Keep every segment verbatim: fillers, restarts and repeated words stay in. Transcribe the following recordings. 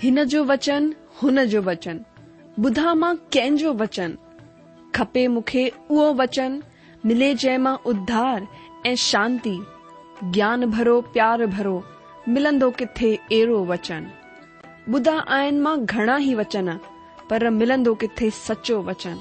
हिन जो वचन हुन जो वचन, ॿुधा मां कंहिंजो वचन, खपे मूंखे उहो वचन, मिले जंहिंमां उद्धार ऐं शांती, ज्ञान भरो प्यार भरो, मिलंदो किथे अहिड़ो वचन। ॿुधा आहिनि मां घणा ई वचन, पर मिलंदो किथे सचो वचन।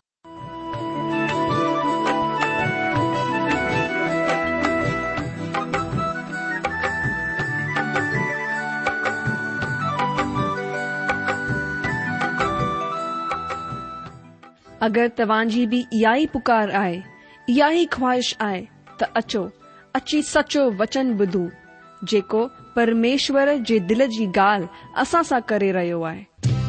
अगरि तव्हांजी बि इहा ई पुकार आहे, इहा ई ख्वाहिश आहे, त अचो, अची सचो वचन ॿुधूं, जेको परमेश्वर जे दिल जी ॻाल्हि असां सां करे रहियो आहे।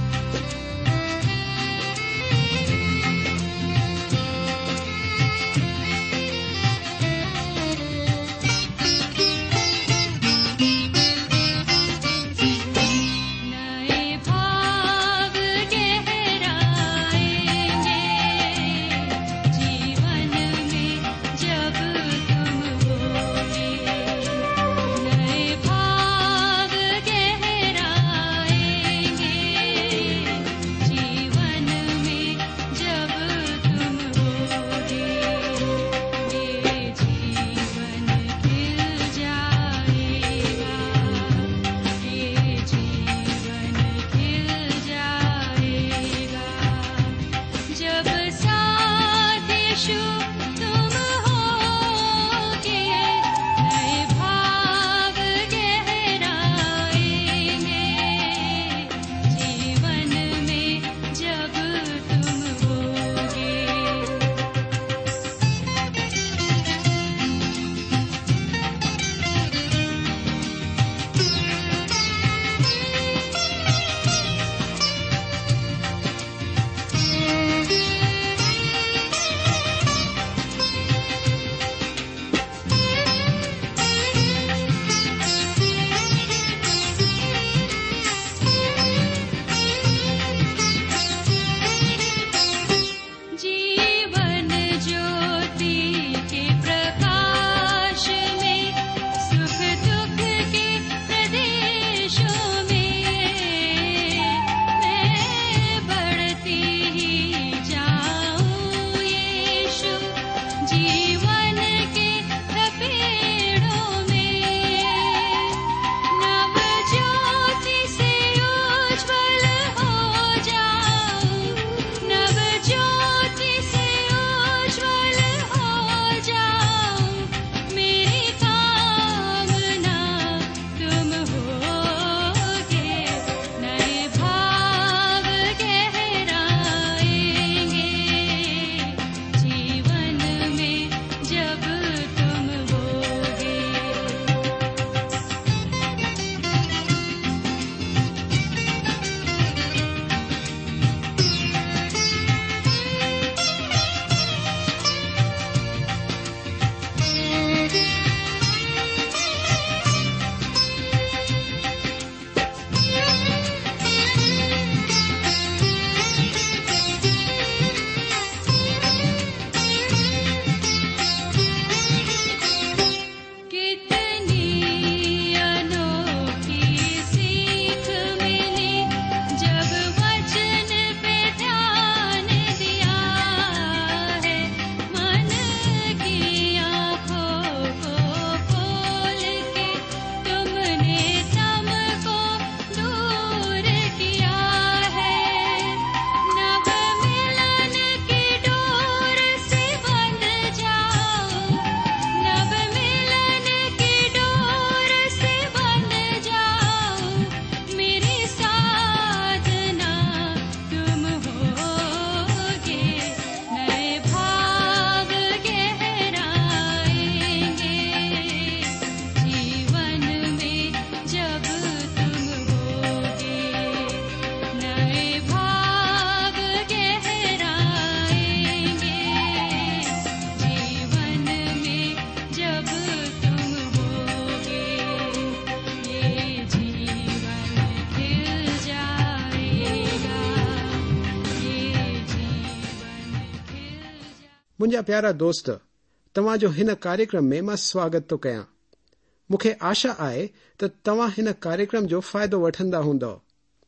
मुंहिंजा प्यारा दोस्त, तव्हांजो हिन कार्यक्रम में मां स्वागत थो कयां। मूंखे आशा आहे त तव्हां हिन कार्यक्रम जो फ़ाइदो वठंदा हूंदव।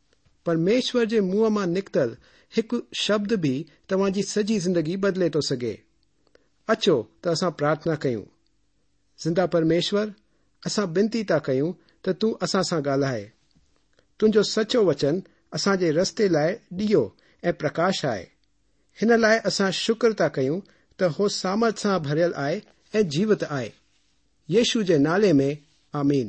परमेश्वर जे मुंहं मां निकितल हिकु शब्द बि तव्हांजी सॼी ज़िंदगी बदिले थो सघे। अचो त असां प्रार्थना कयूं। ज़िंदा परमेश्वर, असां बिनती था कयूं त तूं असां सां ॻाल्हाए। तुंहिंजो सचो वचन असांजे रस्ते लाइ ॾीओ ऐं प्रकाश आहे। हिन लाइ असां शुक्र था कयूं त हो सामर्थ सां भरियल आहे ऐं जीवित आहे। यीशु जे नाले में आमीन।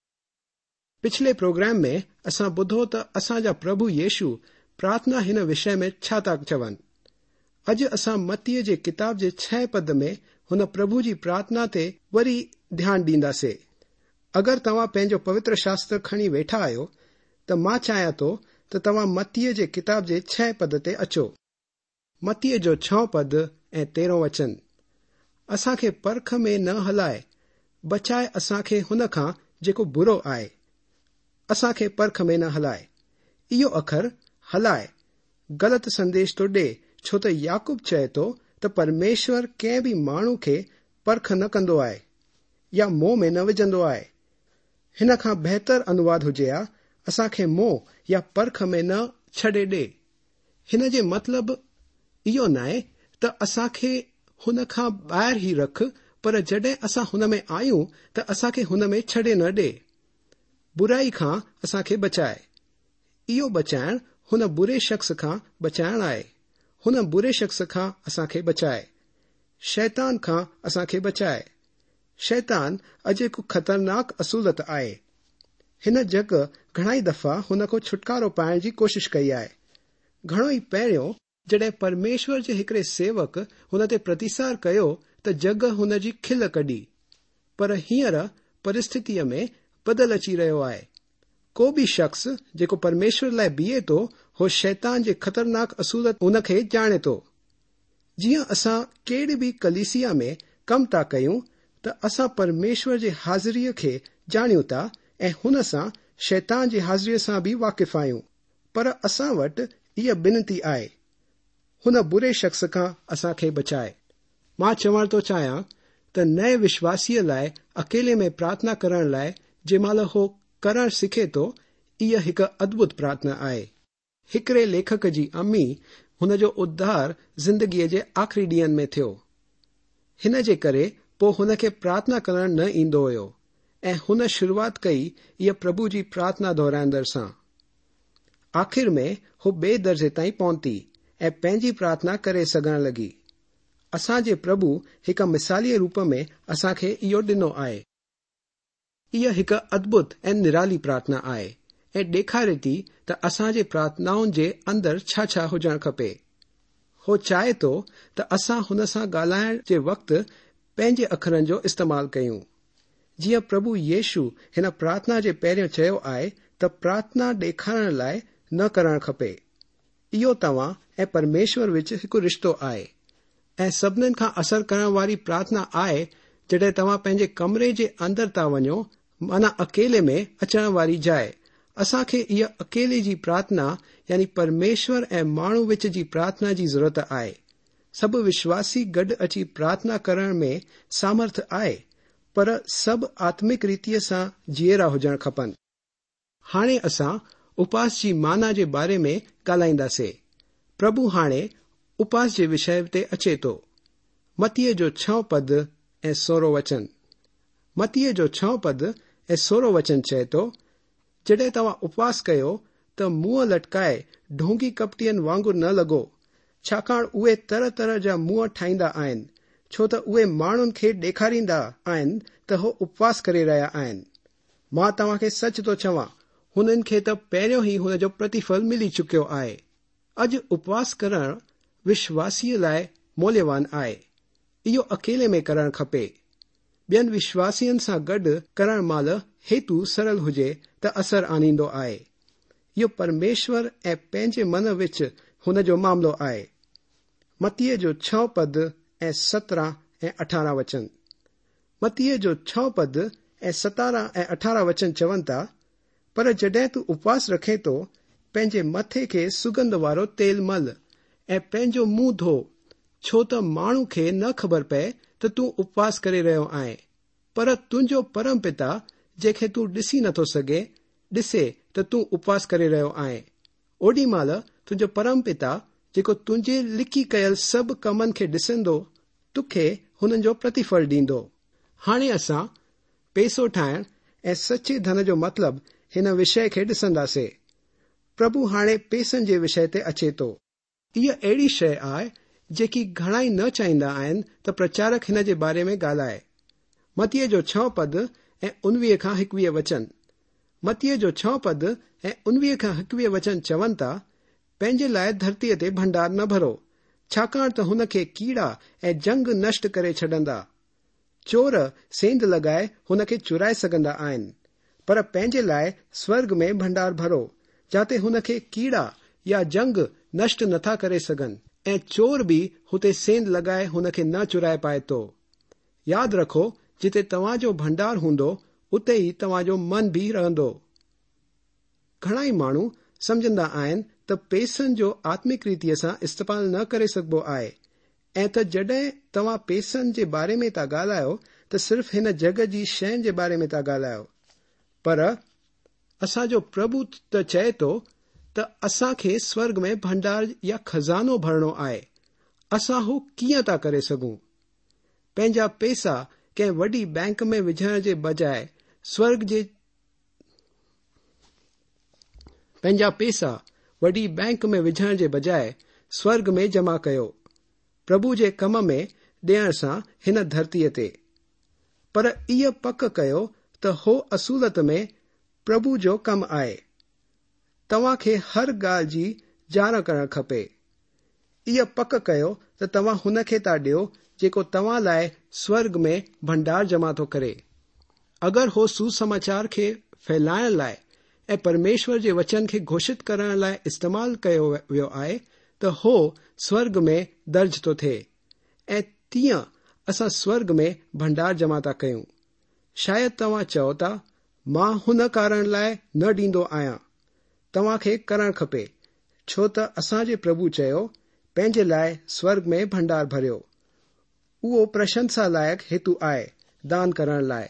पिछले प्रोग्राम में असां ॿुधो त असांजा प्रभु यीशु प्रार्थना हिन विषय में छा था चवनि। अॼु असां मत्तीअ जे किताब जे छह पद में हुन प्रभु जी प्रार्थना ते वरी ध्यानु ॾींदासीं। अगरि तव्हां पंहिंजो पवित्र शास्त्र खणी वेठा आहियो त मां चाहियां थो त तव्हां मत्तीअ जे किताब जे छह पद ते अचो। मत्तीअ जो छहों पद ऐं तेरहों वचन, असांखे परख में न हलाए, बचाए असांखे हुन खां जेको बुरो आहे। असांखे परख में न हलाए। इहो अखर हलाए ग़लति संदेश थो ॾे, छो त याकूब चए थो त परमेश्वर कंहिं बि माण्हू खे परख न कंदो आहे या मोह में न विझंदो आहे। हिन खां बहितर अनुवाद हुजे हा, असांखे मोह या परख में न छॾे ॾे। हिन जे मतिलब इहो न आहे त असांखे हुन खां ॿाहिरि ई रख, पर जॾहिं असां हुन में आहियूं त असांखे हुन में छॾे न ॾे। बुराई खां असांखे बचाए। इहो बचाइण हुन बुरे शख़्स खां बचाइण आहे। हुन बुरे शख़्स खां असांखे बचाए। शैतान खां असांखे बचाए। शैतान अॼु हिकु ख़तरनाक असूलत आहे। हिन जग घणाई दफ़ा हुन खां छुटकारो पाइण जी कोशिश कई आहे। घणो ई पहिरियों जॾहिं परमेश्वर जे हिकिड़े सेवक हुन ते प्रतिसार कयो त जग हुन जी खिल कढी, पर हींअर परिस्थितीअ में बदल अची रहियो आहे। को बि शख़्स जेको परमेश्वर लाइ बीहे थो, हो शैतान जे ख़तरनाक असूलत हुन खे ॼाणे थो। जीअं असां कहिड़ी बि कलीसिया में कमु था कयूं त असां परमेश्वर जे हाज़िरीअ खे ॼाणियूं था ऐं हुन सां शैतान जी हाज़िरीअ सां बि वाक़िफ़ आहियूं। पर असां वटि इहा बिनती आहे, हुन बुरे शख़्स खां असांखे बचाए। मां चवण थो चाहियां त नए विश्वासीअ लाइ अकेले में प्रार्थना करण लाइ जंहिंमहिल हो करण सिखे थो, इहा हिकु अद्भुत प्रार्थना आहे। हिकिड़े लेखक जी अम्मी हुन जो उद्धार ज़िंदगीअ जे आख़िरी ॾींहनि में थियो। हिन जे करे पोइ हुन खे प्रार्थना करण न ईंदो हुयो ऐं हुन शुरूआत कई इहा प्रभु जी प्रार्थना दोहराईंदड़ सां। आख़िर में हू ॿिए दर्जे ताईं पहुती ऐं पंहिंजी प्रार्थना करे सघण लॻी। असांजे प्रभु हिकु मिसालीअ रूप में असांखे इहो ॾिनो आहे। इहा हिकु अद्भुत ऐं निराली प्रार्थना आहे ऐं ॾेखारे थी त असांजे प्रार्थनाउनि जे अंदरि छा छा हुजणु खपे। हो चाहे थो त असां हुन सां ॻाल्हाइण जे वक़्तु पंहिंजे अखरनि जो इस्तेमालु कयूं। जीअं प्रभु यीशु हिन प्रार्थना जे पहिरियों चयो आहे त प्रार्थना ॾेखारण लाइ न करणु खपे। इहो तव्हां ऐं परमेश्वर विच हिकु रिश्तो आहे ऐं सभिनीनि खां असर करण वारी प्रार्थना आहे जॾहिं तव्हां पंहिंजे कमरे जे अंदरि था वञो, माना अकेले में अचण वारी जाइ। असांखे इहा अकेले जी प्रार्थना यानी परमेश्वर ऐं माण्हू विच जी प्रार्थना जी ज़रूरत आहे। सभु विश्वासी गॾु अची प्रार्थना करण में सामर्थ आहे, पर सभु आत्मिक रीतिअ सां जीअरा हुजण खपनि। हाणे असां उपास जी माना जे बारे में ॻाल्हाईंदासीं। प्रभु हाणे उपास जे विषय ते अचे थो। मत्तीअ जो छहों पद ऐं सोरहों वचन। मत्तीअ जो छहों पद ऐं सोरहों वचन चए थो, जॾहिं तव्हां उपवास कयो त मुंहं लटकाए ढोंगी कपटियनि वांगुरु न लॻो, छाकाणि उहे तरह तरह जा मुंहं ठाहींदा आहिनि, छो त उहे माण्हुनि खे ॾेखारींदा आहिनि त हो उपवास करे रहिया आहिनि। मां तव्हांखे सच थो चवां, हुननि खे त पहिरियों ई हुन जो प्रतिफल मिली चुकियो आहे। अॼु उपवास करणु विश्वासीअ लाइ मूल्यवान आहे। इहो अकेले में करणु खपे। ॿियनि विश्वासियनि सां गॾु करण महिल हेतु सरल हुजे त असर आनींदो आहे। इहो परमेश्वर ऐं पंहिंजे मन विच हुन जो मामिलो आहे। मत्तीअ जो छहों पद ऐं सत्रहं ऐं अठारहं वचन। मत्तीअ जो छहों पद ऐं सतारहं ऐं अठारहं वचन चवनि था, पर जॾहिं तूं उपवास रखे थो, पंहिंजे मथे खे सुगंध वारो तेल मल ऐं पंहिंजो मुंहुं धो, छो त माण्हू खे न ख़बर पए त तूं उपवास करे रहियो आहीं, पर तुंहिंजो परम पिता जंहिंखे तूं ॾिसी नथो सघे, ॾिसे त तूं उपवास करे रहियो आहीं। ओॾी महिल तुंहिंजो परम पिता जेको तुंहिंजे लिखी कयल सभु कमनि खे ॾिसंदो तोखे हुननि जो प्रतिफल ॾींदो। हाणे असां पैसो ठाहिण ऐं सचे धन जो मतिलबु हिन विषय खे ॾिसंदासीं। प्रभु हाणे पैसनि जे विषय ते अचे थो। इहा अहिड़ी शइ आहे जेकी घणाई न चाहींदा आहिनि त प्रचारक हिन जे बारे में ॻाल्हाए। मतीअ जो छह पद ऐं उणिवीह खां एकवीह वचन मतीअ जो छह पद ऐं उणिवीह खां एकवीह वचन चवनि था, पंहिंजे लाइ धरतीअ ते भंडार न भरो, छाकाणि त हुन खे कीड़ा ऐं जंग नष्ट करे छॾंदा। चोर सेंध लॻाए हुन खे चुराए सघंदा आहिनि, पर पंहिंजे लाइ स्वर्ग में भंडार भरो, जाते हुन खे कीड़ा या जंग नष्ट नथा करे सघनि ऐं चोर बि हुते सेंध लॻाए हुन खे न चुराए पाए थो। यादि रखो, जिते तव्हांजो भंडार हूंदो उते ई तव्हांजो मन बि रहंदो। घणाई माण्हू समझंदा आहिनि त पैसनि जो आत्मिक रीतिअ सां इस्तेमालु न करे सघिबो आहे ऐं त जॾहिं तव्हां पैसनि जे बारे में था ॻाल्हायो त सिर्फ़ हिन जग जी शयुनि जे बारे में था ॻाल्हायो। पर असांजो प्रभु त चए थो त असांखे स्वर्ग में भंडार या खज़ानो भरणो आहे। असां हू कीअं था करे सघूं? पंहिंजा पैसा कंहिं वॾी बैंक में विझण जे बजाए स्वर्ग जे पंहिंजा पैसा वॾी बैंक में विझण जे बजाए स्वर्ग में जमा कयो, प्रभु जे कम में ॾियण सां हिन धरतीअ ते। पर इहा पक कयो त हो असूलत में प्रभु जो कमु आहे। तव्हां खे हर ॻाल्हि जी ॼाण करणु खपे। इहा पक कयो त तव्हां हुन खे था ॾियो जेको तव्हां लाइ स्वर्ग में भंडार जमा थो करे। अगरि हो सुसमाचार खे फैलाइण लाइ ऐं परमेश्वर जे वचन खे घोषित करण लाइ इस्तेमालु कयो वियो आहे त हो स्वर्ग में दर्ज थो थिए ऐं तीअं असां स्वर्ग में भंडार जमा था कयूं। शायदि तव्हां चओ था, मां हुन कारण लाइ न ॾींदो आहियां। तव्हां खे करणु खपे, छो त असांजे प्रभु चयो, पंहिंजे लाइ स्वर्ग में भंडार भरियो। उहो प्रशंसा लाइक़ हेतु आहे, दान करण लाइ।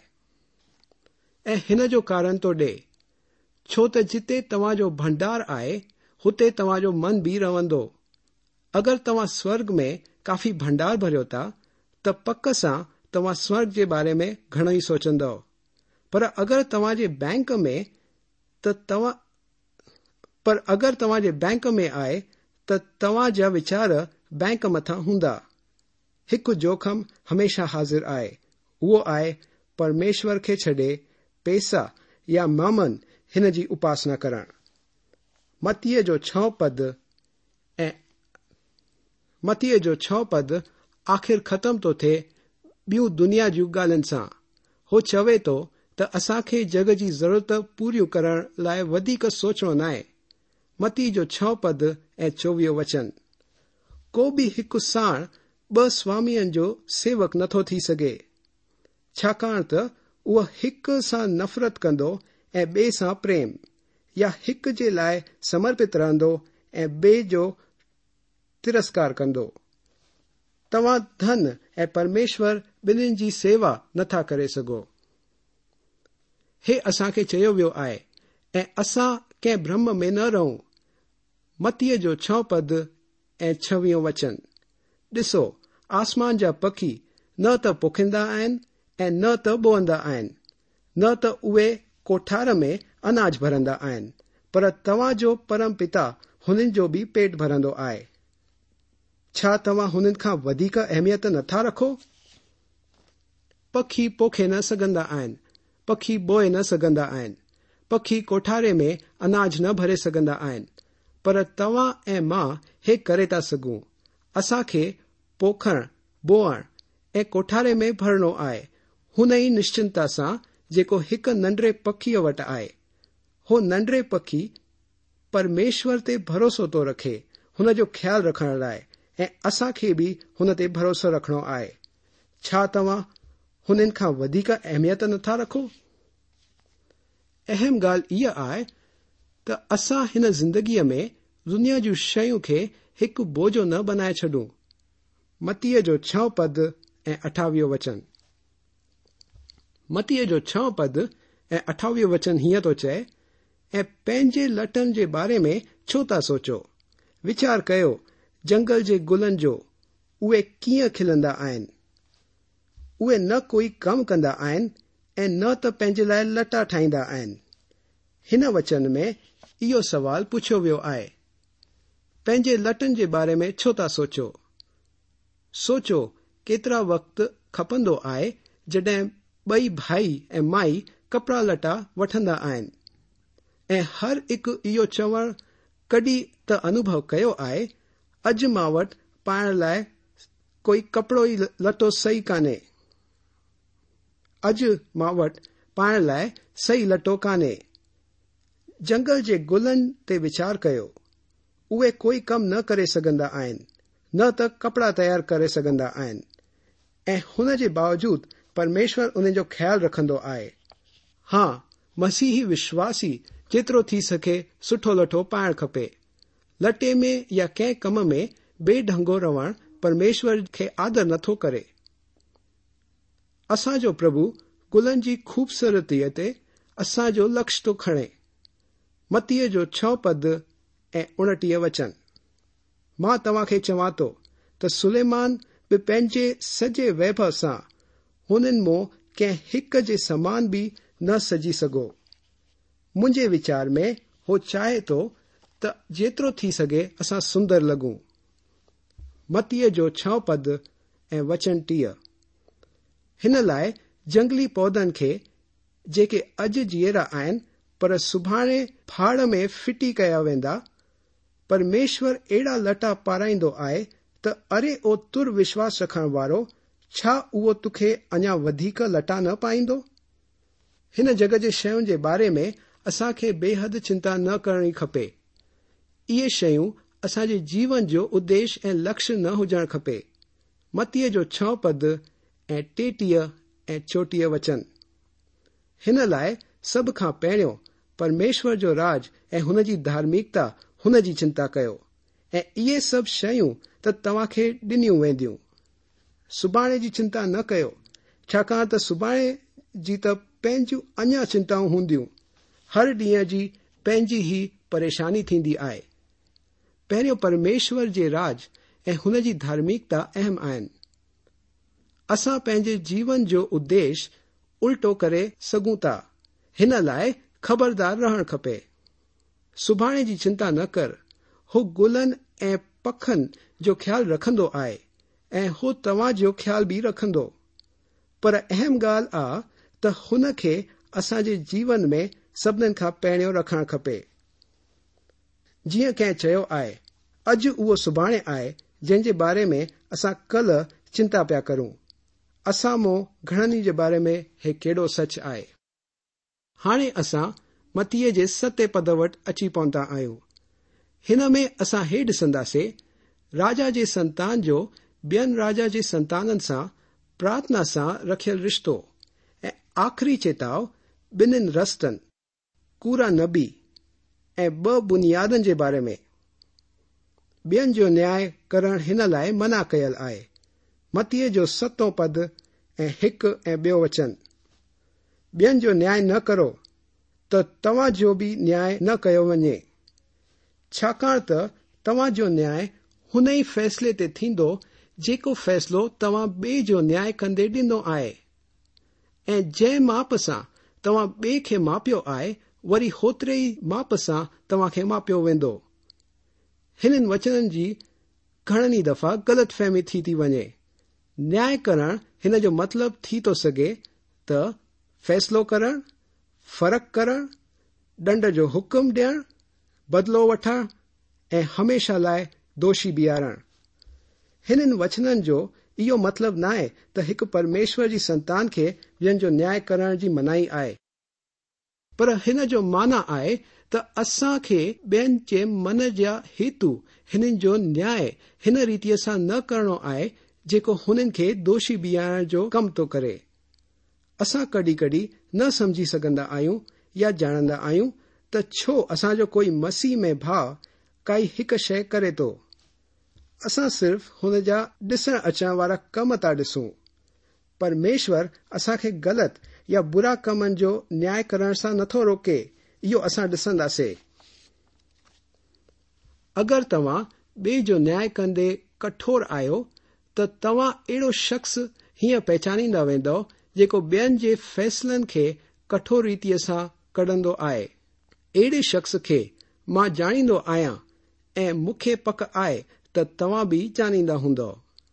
ऐं हिन जो कारण तो ॾे, छो त जिते तव्हांजो भंडार आहे हुते तव्हांजो मन बि रहंदो। अगरि तव्हां स्वर्ग में काफ़ी भंडार भरियो था त पक सां तव्हां स्वर्ग जे बारे में घणो ई सोचंदव। पर अगरि तव्हांजे बैंक में त तव्हां पर अगरि तव्हांजे बैंक में आहे त तव्हांजा वीचार बैंक मथां हूंदा। हिकु जोखम हमेशा हाज़िर आहे, उहो आहे परमेश्वर खे छॾे पैसा या मामन हिन जी उपासना करणु। मतीअ जो छह पद ऐं मतीअ जो छह पद आख़िर ख़तम थो थिए ॿियूं दुनिया जूं ॻाल्हियुनि सां। हो चवे थो त असांखे जग जी ज़रूरत पूरियूं करण लाइ वधीक सोचणो न आहे। मती जो छह पद ऐं चोवीह वचन, को बि हिकु साण ॿ स्वामियुनि जो सेवक नथो थी सघे, छाकाणि त उहो हिक सां नफ़रत कंदो ऐं ॿिए सां प्रेम, या हिक जे लाइ समर्पित रहंदो ऐं ॿिए जो तिरस्कार कंदो। तव्हां धन ऐं परमेश्वर ॿिन्हिनि जी सेवा नथा करे सघो। हे असांखे चयो वियो आहे ऐं असां कंहिं भ्रम में न रहूं। मतीअ जो छह पद ऐं छवीह वचन, ॾिसो, आसमान जा पखी न त पोखींदा आहिनि ऐं न त ॿोअंदा आहिनि, न त उहे कोठार में अनाज भरंदा आहिनि, पर तव्हांजो परम पिता हुननि जो बि पेट भरंदो आहे। छा तव्हां हुननि खां वधीक अहमियत नथा रखो? पखी पोखे न सघंदा आहिनि, पखी ॿोए न सघंदा आहिनि, पखी कोठारे में अनाज न भरे सघंदा आहिनि, पर तव्हां ऐं मां हे करे था सघूं। असांखे पोखण, बोअण ऐं कोठारे में भरणो आहे, हुन ई निश्चिंता सां जेको हिकु नंढड़े पखीअ वटि आहे। हो नंढड़े पखी परमेश्वर ते भरोसो थो रखे हुन जो ख्यालु रखण लाइ, ऐं असांखे बि हुन ते भरोसो रखणो आहे। छा तव्हां हुननि खां वधीक अहमियत नथा रखो? अहम ॻाल्हि इहा आहे त असां हिन ज़िंदगीअ में दुनिया जूं शयूं खे हिकु बोझो न बनाए छॾूं। मतीअ जो छह पद ऐं अठावीह वचन, मतीअ जो छह पद ऐं अठावीह वचन हीअं थो चए, ऐं पंहिंजे लटनि जे बारे में छो था सोचो? वीचार कयो जंगल जे गुलनि जो, उहे कीअं खिलंदा आहिनि। उहे न कोई कमु कंदा आहिनि ऐं न त पंहिंजे लाइ लटा ठाहींदा आहिनि। हिन वचन में इहो सवाल पुछियो वियो आहे, पंहिंजे लटनि जे बारे में छो था सोचो? सोचो केतिरा वक़्तु खपंदो आहे जॾहिं ॿई भाई ऐं माई कपिड़ा लटा वठंदा आहिनि ऐं हर हिकु इहो चवण कॾहिं त अनुभव कयो आहे, अॼु मां वटि पाइण लाइ कोई कपिड़ो ई लटो सही कान्हे, अॼु मां वटि पाइण लाइ सही लटो कान्हे। जंगल जे गुलनि ते वीचार कयो, उहे कोई कमु न करे सघंदा आहिनि, न त कपिड़ा तयार करे सघंदा आहिनि ऐं हुन जे बावजूद परमेश्वर उन जो ख्याल रखंदो आहे। हाँ, मसीही विश्वासी जेतिरो थी सघे सुठो लटो पाइण खपे। लटे में या कंहिं कम में बेढंगो रहण परमेश्वर खे आदर नथो करे। असांजो प्रभु गुलनि जी खूबसूरतीअ ते असांजो लक्ष्य थो खणे। मतीअ जो छह पद ऐं उणटीह वचन, मां तव्हांखे चवां थो त सुलेमान बि पंहिंजे सॼे वैभव सां हुननि मां कंहिं हिक जे समान बि न सजी सघो। मुंहिंजे वीचार में हो चाहे थो त जेतिरो थी सघे असां सुंदर लॻूं। मतीअ जो छह पद ऐं वचन टीह, हिन लाइ जंगली पौधनि खे जेके अॼु जीअरा आहिनि पर सुभाणे फाड़ में फिटी कया वेंदा, परमेश्वर अहिड़ा लटा पाराईंदो आहे त अरे ओ तुर विश्वास रखण वारो, छा उहो तोखे अञा वधीक लटा न पाईंदो? हिन जग जे शयुनि जे बारे में असांखे बेहद चिंता न करणी खपे। इहे शयूं असांजे जीवन जो उद्देश्य ऐं लक्ष्य न हुजणु खपे। मतीअ जो छह पद ऐं टेटीह ऐं चोटीह वचन, हिन लाइ सभ खां पहिरियों परमेश्वर जो राज ऐं हुन जी धार्मिकता, हुन जी चिंता कयो ऐं इहे सभु शयूं त तव्हांखे ॾिनियूं वेंदियूं। सुभाणे जी चिंता न कयो, छाकाणि त सुभाणे जी त पंहिंजूं अञा चिंताऊं हूंदियूं। हर ॾींहं जी पंहिंजी ई परेशानी थींदी आहे। पहिरियों परमेश्वर जे राज ऐं हुन जी धार्मिकता अहम आहिनि। असां पंहिंजे जीवन जो उद्देश्य उल्टो करे सघूं था, हिन लाइ ख़बरदार रहणु खपे। सुभाणे जी चिंता न कर, हू गुलनि ऐं पखनि जो ख्यालु रखंदो आहे ऐं हू तव्हां जो ख्याल बि रखंदो। पर अहम ॻाल्हि आहे त हुन खे असांजे जीवन में सभिनीनि खां पहिरियों रखणु खपे। जीअं कंहिं चयो आहे, अॼु उहो सुभाणे आहे जंहिं जे बारे में असां कल्ह चिंता पिया करूं। असां मां घणनि जे बारे में हे केॾो सच आहे। हाणे असां मतीअ जे सते पद वटि अची पहुता आहियूं। हिन में असां हे ॾिसंदासीं, राजा जे संतान जो ॿियनि राजा जे संताननि सां प्रार्थना सां रखियल रिश्तो ऐं आख़िरी चेताव ॿिन्हिनि रस्तनि, कूरा नबी ऐं ॿ बुनियादनि जे बारे में। ॿियनि जो न्याय करण हिन लाइ मना कयल आहे। मतीअ जो सतों पद ऐं हिकु ऐं ॿियो वचन, ॿियनि जो न्याय न करो त तव्हां जो बि न्याय न कयो वञे, छाकाणि त तव्हां जो न्याय हुन ई फ़ैसिले ते थींदो जेको फ़ैसिलो तव्हां ॿिए जो न्याय कंदे ॾिनो आहे। ऐं जंहिं माप सां तव्हां ॿिए खे मापियो आहे, वरी होतिरे ई माप सां तव्हां खे मापियो वेंदो। हिननि वचननि जी घणनि ई दफ़ा ग़लतफ़हमी थी थी वञे। न्याय करण हिन जो मतिलबु थी थो सघे त फ़ैसिलो करणु, फ़र्क़ु करणु, ॾंड जो हुकुम ॾियणु, बदिलो वठणु ऐं हमेशा लाइ दोषी बीहारणु। हिननि वचननि जो इहो मतिलबु न आहे त हिकु परमेश्वर जी संतान खे ॿियनि जो न्याय करण जी मनाही आहे, पर हिन जो माना आहे त असां खे ॿियनि जे मन जा हेतु हिननि जो न्याय हिन रीतिअ सां न करणो आहे जेको हुननि खे दोषी बीहारण जो कमु थो करे। असां कॾहिं कॾहिं न समझी सघंदा आहियूं या ॼाणंदा आहियूं त छो असांजो कोई मसीह में भाउ काई हिकु शइ करे थो। असां सिर्फ़ हुन जा ॾिसण अचण वारा कम था ॾिसूं। परमेश्वर असांखे ग़लति या बुरा कमनि जो न्याय करण सां नथो रोके, इहो असां ॾिसंदासीं। अगरि तव्हां ॿिए जो न्याय कंदे कठोर आहियो त तव्हां अहिड़ो शख़्स हीअं पहचानींदा वेंदो जेको ॿियनि जे फ़ैसिलनि खे कठोर रीतिअ सां कढंदो आहे। अहिड़े शख़्स खे मां ॼाणींदो आहियां ऐं मूंखे पक आहे त तव्हां बि ॼाणींदा हूंदो।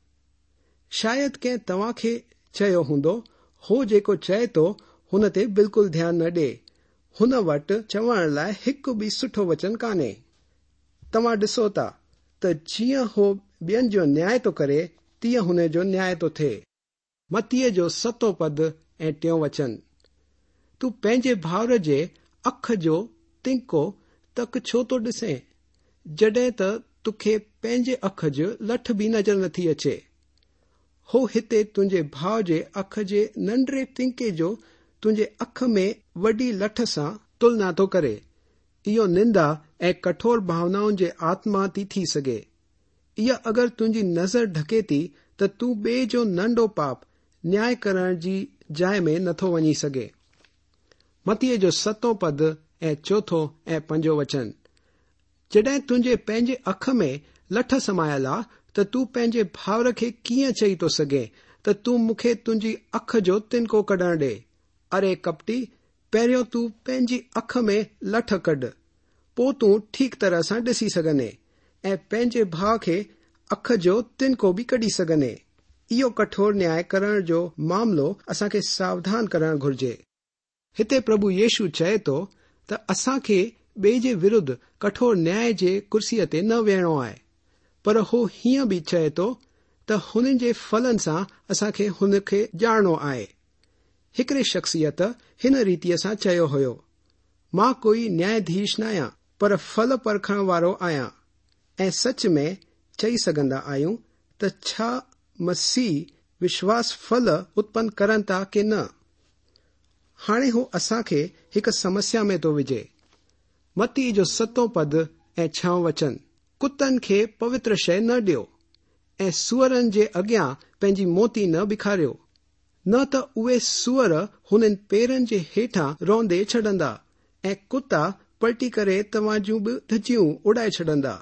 शायदि कंहिं तव्हां खे चयो हूंदो, हो जेको चए थो हुन ते बिल्कुलु ध्यानु न ॾे, हुन वटि चवण लाइ हिकु बि सुठो वचन कान्हे। तव्हां ॾिसो था त जीअं हो ॿियनि जो न्याय थो करे तीअं हुन जो न्याय थो थिए। मत्तीअ जो सतो पद ऐं टियों वचन, तूं पंहिंजे भाउर जे अख जो तिंको तक छो थो ॾिसें, जॾहिं त तोखे पंहिंजे अख जो लठ बि नज़र नथी अचे। हो हिते तुंहिंजे भाउ जे अख जे नंढड़े तिंके जो तुंहिंजे अख में वॾी लठ सां तुलना थो करे। इहो निंदा ऐं कठोर भावनाउनि जे आत्मा थी थी सघे। इहा अगरि तुंहिंजी नज़र ढके थी त तूं ॿिए जो नंढो पाप न्याय करण जी जाइ में नथो वञी सघे। मत्तीअ जो सतो पद ऐं चोथों ऐं पंजो वचन, जॾहिं तुंहिंजे पंहिंजे अख में लठ समायल आहे त तूं पंहिंजे भाउर खे कीअं चई थो सघे त तूं मूंखे तुंहिंजी अख जो तिनको कढण ॾे। अरे कपटी, पहिरियों तूं पंहिंजी अख में लठ कढ, पोइ तूं ठीक तरह सां ॾिसी सघंदे ऐं पंहिंजे भाउ खे अख जो तिनको बि कढी सघंदे। इहो कठोर न्याय करण जो मामलो असांखे सावधान करणु घुर्जे। हिते प्रभु येशू चए थो त असांखे ॿिए जे विरुद्ध कठोर न्याय जे कुर्सीअ ते न वेहणो आहे, पर हो हीअं बि चए थो त हुननि जे फलनि सां असांखे हुन खे ॼाणणो आहे। हिकिड़े शख्सियत हिन रीतिअ सां चयो हुयो, मां कोई न्यायाधीश न आहियां पर फल परखण वारो आहियां, ऐं सच में चई सघंदा आहियूं त छा मसीह विश्वास फल उत्पन्न करनि था की न। हाणे हू असांखे हिकु समस्या में थो विझे। मत्ती जो सतो पद ऐं छहों वचन, कुतनि खे पवित्र शइ न ॾियो ऐं सूअरनि जे अॻियां पंहिंजी मोती न बिखारियो, न त उहे सूअर हुननि पेरनि जे हेठां रोंदे छॾंदा ऐं कुता पलटी करे तव्हां जूं बि धजियूं उॾाए छॾंदा।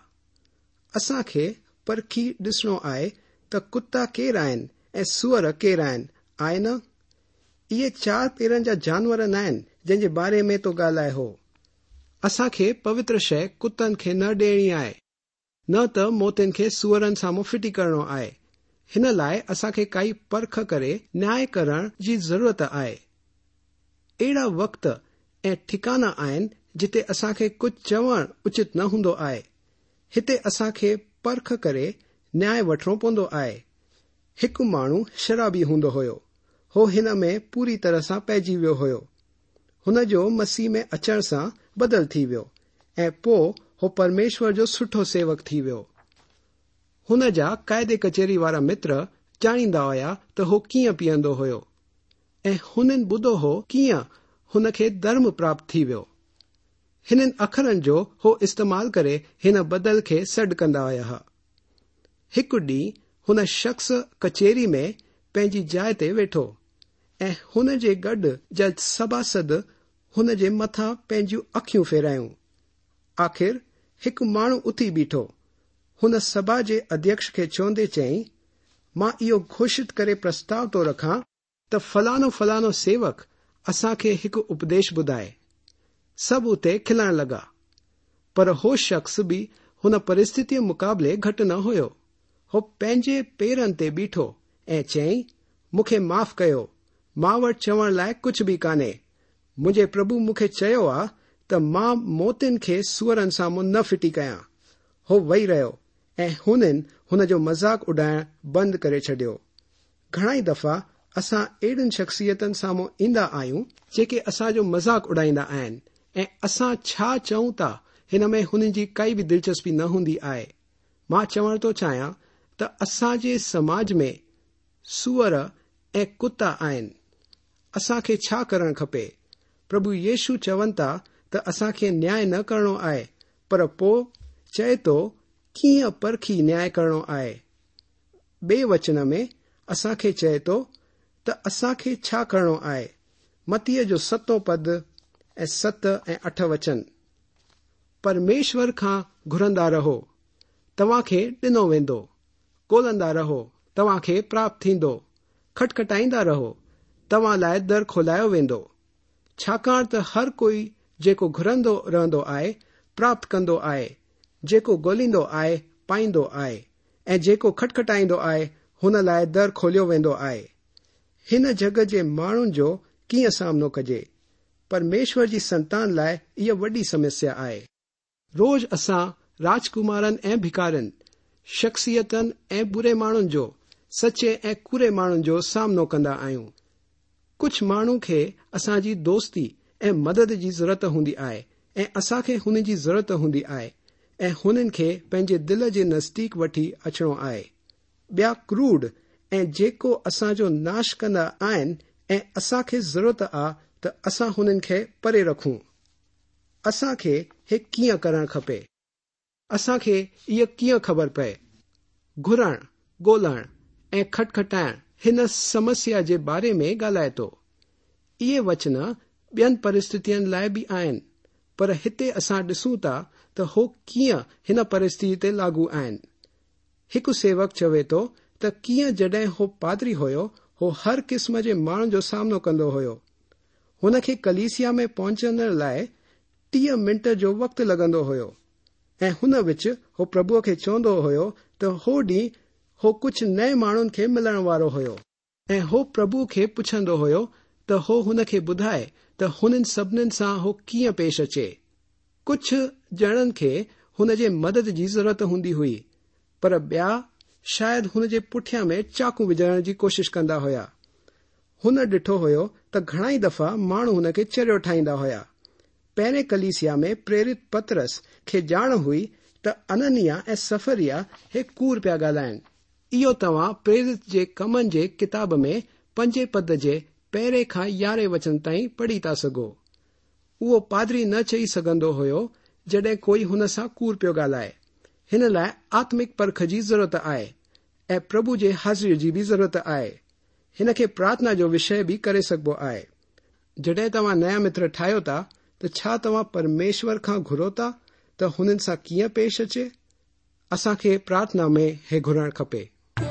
असांखे परखी ॾिसणो आहे त कुता केरु आहिनि ऐं सूअर केरु आहिनि, आहे न? इहे चार पेरनि जा जानवर न आहिनि जंहिंजे बारे में तो ॻाल्हाए हो। असांखे पवित्र शइ कुतनि खे न ॾियणी आहे, न त मोतियुनि खे सूअरनि साम्हूं फिटी करणो आहे। हिन लाइ असांखे काई परख करे न्याय करण जी ज़रूरत आहे। अहिड़ा वक़्त ऐं ठिकाना आहिनि जिते असांखे कुझु चवण उचित न हूंदो आहे। हिते असांखे परख करे न्याय वठणो पवंदो आहे। हिकु माण्हू शराबी हूंदो हुयो, हो हिन में पूरी तरह सां पइजी वियो हुयो। हुन जो मसीह में अचण सां बदल थी वियो ऐं पोइ हो परमेश्वर जो सुठो सेवक थी वियो। हुन जा क़ाइदे कचहरी वारा मित्र ॼाणींदा हुया त हो कीअं पीअंदो हुयो ऐं हुननि ॿुधो हो कीअं हुन खे धर्म प्राप्त थी वियो। हिननि अखरनि जो हो इस्तेमाल करे हिन बदल खे सॾु कंदा हुया। हिकु ॾींहुं हुन शख़्स कचहरी में पंहिंजी जाइ ते वेठो ऐं हुन जे गॾु जज सभासद हुन जे मथां पंहिंजूं अखियूं फेरायूं। आख़िर हिकु माण्हू उथी बीठो। हुन सभा जे अध्यक्ष खे चवंदे चयईं, मां इहो घोषित करे प्रस्ताव थो रखां त फलानो फलानो सेवक असांखे हिकु उपदेश ॿुधाए। सभु उते खिलण लॻा, पर हो शख़्स बि हुन परिस्थितीअ मुक़ाबले घटि न हुयो। हो पंहिंजे पेरनि ते बीठो ऐं चयईं, मूंखे माफ़ कयो, मां वटि चवण लाइ कुझु बि कान्हे। मुंहिंजे प्रभु मूंखे चयो आहे त मां मोतियुनि खे सूअरनि साम्हूं न फिटी कयां। हो वेही रहियो ऐं हुननि हुन जो मज़ाक उॾाइण बंदि करे छॾियो। घणाई दफ़ा असां अहिड़ियुनि शख़्सियतनि साम्हूं ईंदा आहियूं जेके असांजो मज़ाक उॾाईंदा आहिनि ऐं असां छा चऊं था हिन में हुननि जी काई बि दिलचस्पी न हूंदी आहे। मां चवण थो चाहियां त असांजे समाज में सूअर ऐं कुता आहिनि। असांखे छा करणु खपे? प्रभु येशू चवनि था त असांखे न्याय न करणो आहे, पर पोइ चए थो कीअं परखी न्याय करणो आहे। ॿिए वचन में असांखे चए थो त असांखे छा करणो आहे। मत्तीअ जो सतो पद ऐं सत ऐं अठ वचन, परमेश्वर खां घुरंदा रहो तव्हांखे ॾिनो वेंदो। ॻोल्हंदा रहो, तव्हांखे प्राप्त थींदो। खटखटाईंदा रहो, तव्हां लाइ दर खोलायो वेंदो। छाकाणि त हर कोई जेको घुरंदो रहंदो आहे प्राप्त कंदो आहे, जेको ॻोल्हींदो आहे पाईंदो आहे, ऐं जेको खटखटाईंदो आहे हुन लाइ दर खोलियो वेंदो आहे। हिन जग जे माण्हुनि जो कीअं सामनो कजे? परमेश्वर जी संतान लाइ इहा वॾी समस्या आहे। रोज़ असां राजकुमारनि ऐं भिकारनि, शख्सियतनि ऐं बुरे माण्हुनि जो, सचे ऐं कूरे माण्हुनि जो सामनो कंदा आहियूं। कुझु माण्हू खे असांजी दोस्ती ऐं मदद जी ज़रूरत हूंदी आहे ऐं असांखे हुन जी ज़रूरत हूंदी आहे ऐं हुननि खे पंहिंजे दिल जे नज़दीक वठी अचणो आहे। ॿिया क्रूड ऐं जेको असांजो नाश कंदा आहिनि ऐं असांखे ज़रूरत आहे त असां हुननि खे परे रखूं। असांखे हे कीअं करणु खपे? असांखे इहा कीअं ख़बर पए? घुरण, ॻोल्हण ऐं खटखटाइण हिन समस्या जे बारे में ॻाल्हाए थो। इहे वचन ॿियनि परिस्थितियुनि लाइ बि आहिनि, पर हिते असां ॾिसूं था त हो कीअं हिन परिस्थिति ते लागू आहिनि। हिकु सेवक चवे थो त कीअं जॾहिं हो पादरी हुयो, हो हर क़िस्म जे माण्हुनि जो सामनो कंदो हुयो। हुन खे कलीसिया में पहुचण लाइ टीह मिंट जो वक़्तु लॻंदो हुयो ऐं हुन विच हो प्रभुअ खे चवंदो हुयो त हो ॾींहुं हो कुझु नए माण्हुनि खे मिलण वारो हुयो ऐं हो प्रभु खे पुछंदो हुयो त हो हुन खे ॿुधाए त हुननि सभिनीनि सां हो कीअं पेश अचे। कुझु ॼणनि खे हुन जे मदद जी ज़रूरत हूंदी हुई, पर ॿिया शायदि हुन जे पुठियां में चाकू विझण जी कोशिश कंदा हुया। हुन ॾिठो हुयो त घणाई दफ़ा माण्हू हुन खे चरियो ठाहींदा हुया। पहिरें कलीसिया में प्रेरित पतरस खे ॼाण हुई त अननिया ऐं सफरिया हे कूड़ पिया ॻाल्हाइनि। इहो तव्हां प्रेरित जे कमनि जे किताब में पंजे पद जे पहिरें खां यारहें वचन ताईं पढ़ी था सघो। उहो पादरी न चई सघंदो हुयो जॾहिं कोई हुन सां कूड़ पियो ॻाल्हाए। हिन लाइ आत्मिक परख जी ज़रूरत आहे ऐं प्रभु जे हाज़िरी जी बि ज़रूरत आहे। हिन खे प्रार्थना जो विषय बि करे सघिबो आहे। जॾहिं तव्हां नया मित्र ठाहियो था त छा तव्हां परमेश्वर खां घुरो था त हुननि सां कीअं पेश अचे? असांखे प्रार्थना में हे घुरणु खपे।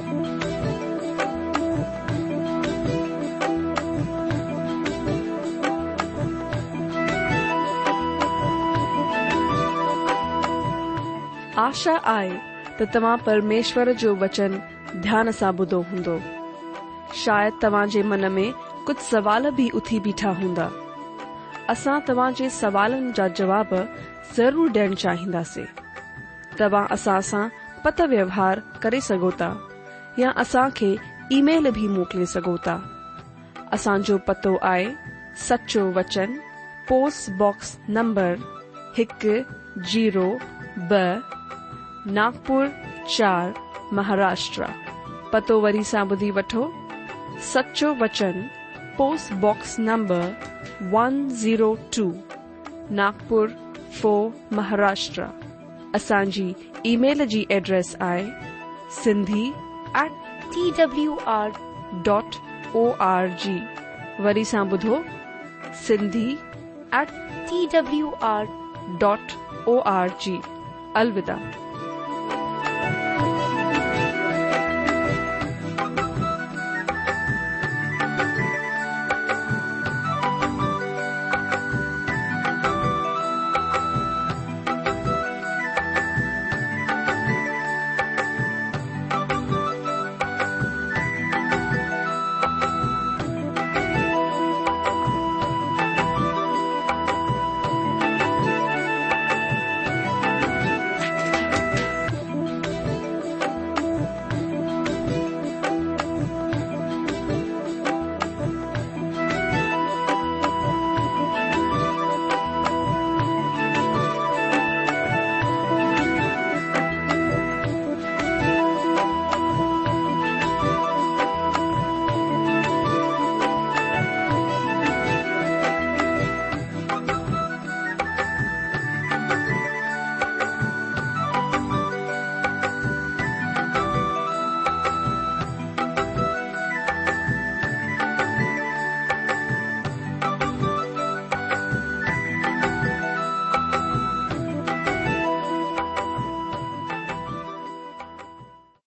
आशा आहे त तव्हां परमेश्वर जो वचन ध्यान सां ॿुधो हूंदो। शायदि तव्हां जे मन में कुझु सवाल बि उथी बीठा हूंदा। असां तव्हां जे सवालनि जा जवाब ज़रूर ॾियणु चाहींदासीं। तव्हां असां सां पत व्यवहार करे सघो था या असांखे ईमेल बि मोकिले सघो था। असांजो पतो आहे सचो वचन, पोस्ट बॉक्स नंबर हिकु जीरो ॿ, नागपुर चार, महाराष्ट्र। पतो वरी सां ॿुधी वठो। सचो वचन, post box number one zero two, Nagpur four, Maharashtra. असांजी ईमेल जी एड्रेस आहे Sindhi at T W R dot O R G. वरी सां ॿुधो, Sindhi at T W R dot O R G. अलविदा।